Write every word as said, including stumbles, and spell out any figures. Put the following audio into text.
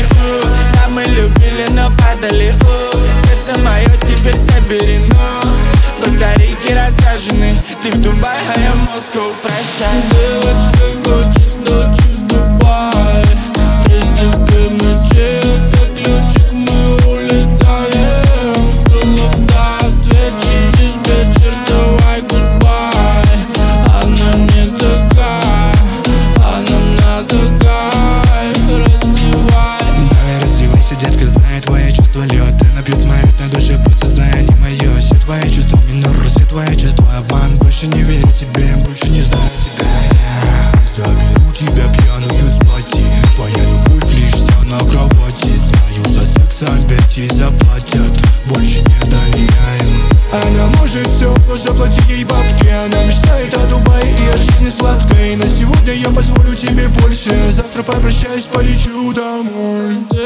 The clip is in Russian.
у, да мы любили, но падали, у. Сердце мое теперь собери, ну. Батарейки разряжены, ты в Дубае, а я в Москву, прощай. Девочка хочет дочь в Дубай. Три сделки мы чек, как ключик мы улетаем. Сказал да, ответчик, диспетчер, давай goodbye. Она не такая, а нам надо кайф. Раздевай. Давай раздевайся, детка, знаю твои чувства лед. Она пьет мою на душе, просто зная не мое. Все твои чувства минор, все твои чувства обман. Больше не верю тебе, больше не знаю тебя. Заберу тебя пьяную с пати. Твоя любовь лишь вся на кровати. Знаю, за секс опять заплатят. Больше не доверяю. Она может все, но заплати ей бабки. Она мечтает о Дубае и о жизни сладкой. На сегодня я позволю тебе больше. Завтра попрощаюсь, полечу домой.